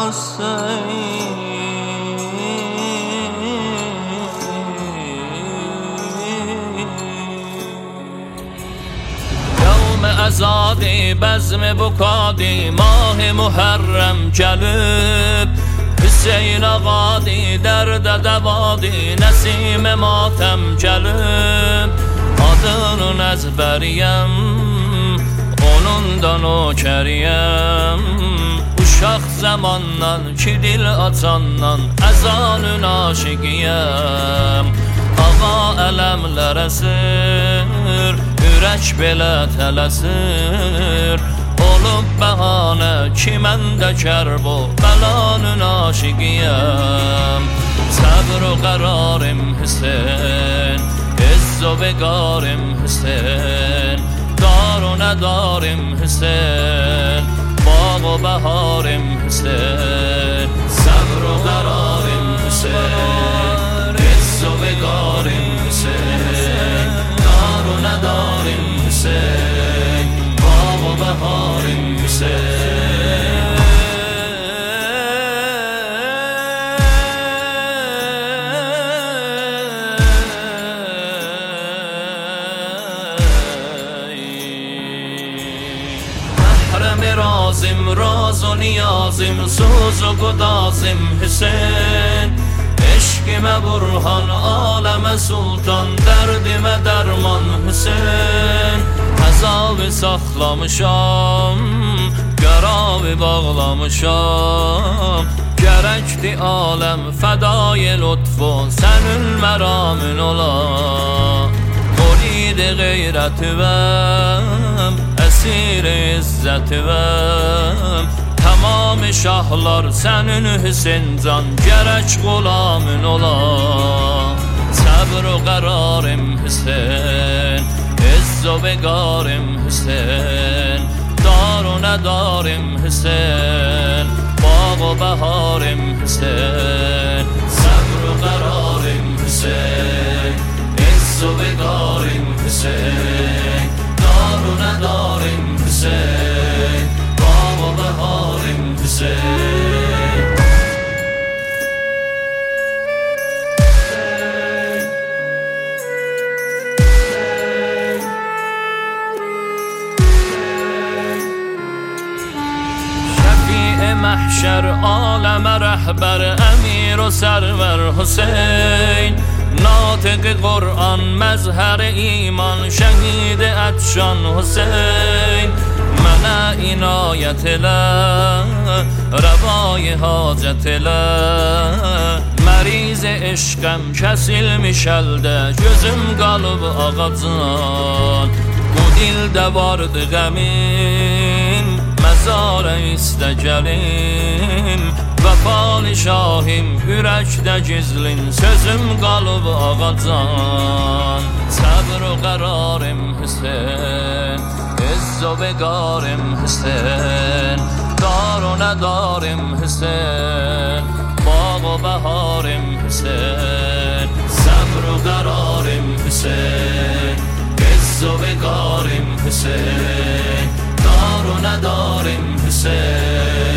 ازادی بزم بکادی ماه محرم جلب حسین آقادی درد دوادی نسیم ماتم جلب adının ezberiyem onun da nokeriyem uşaq zamandan ki dil açandan əzanın aşıqiyem ağa ələmlər əsir ürək belə tələsir olub bəhanə ki mən də kərbo bəlanın aşıqiyem səbr و qərarım Hüseyin عز و بگارم حسین دار و ندارم حسین باغ و بهارم حسین صبر و قرارم حسین عز و بگارم حسین دار و ندارم حسین باغ و بهارم حسین رازم راز و نیازم سوز و گدازم حسین عشقم برهان عالم سلطان دردم درمان حسین عذاب saxlamışam qərabı bağlamışam gərəkdi aləm fədai lütfun sənin məramın ola مرید غیرتیم اسیر عزتیم تمام şahlar sənin Hüseyin can gərək qulamın ola səbr و qərarım Hüseyin عز و بگارم Hüseyin دار و ندارم Hüseyin باغ و بهارم Hüseyin صبر و قرارم Hüseyin عز و بگارم Hüseyin دار و ندارم Hüseyin باغ و بهارم Hüseyin شفیع محشر عالم رهبر امیر و سرور حسین ناطق قرآن مظهر ایمان شهید اتشان حسین منع عنایت له روای حاجت له مریض عشقم kesilmiş əldə gözüm qalıb ağacından bu dildə vardı qəmim məzara istə gəlim vəfalı şahim ürəkdə gizlin sözüm qalıb ağacan səbr و qərarım Hüseyin عز و بگارم Hüseyin دار و ندارم Hüseyin باغ و بهارم Hüseyin صبر و قرارم Hüseyin عز و بگارم Hüseyin دار و ندارم Hüseyin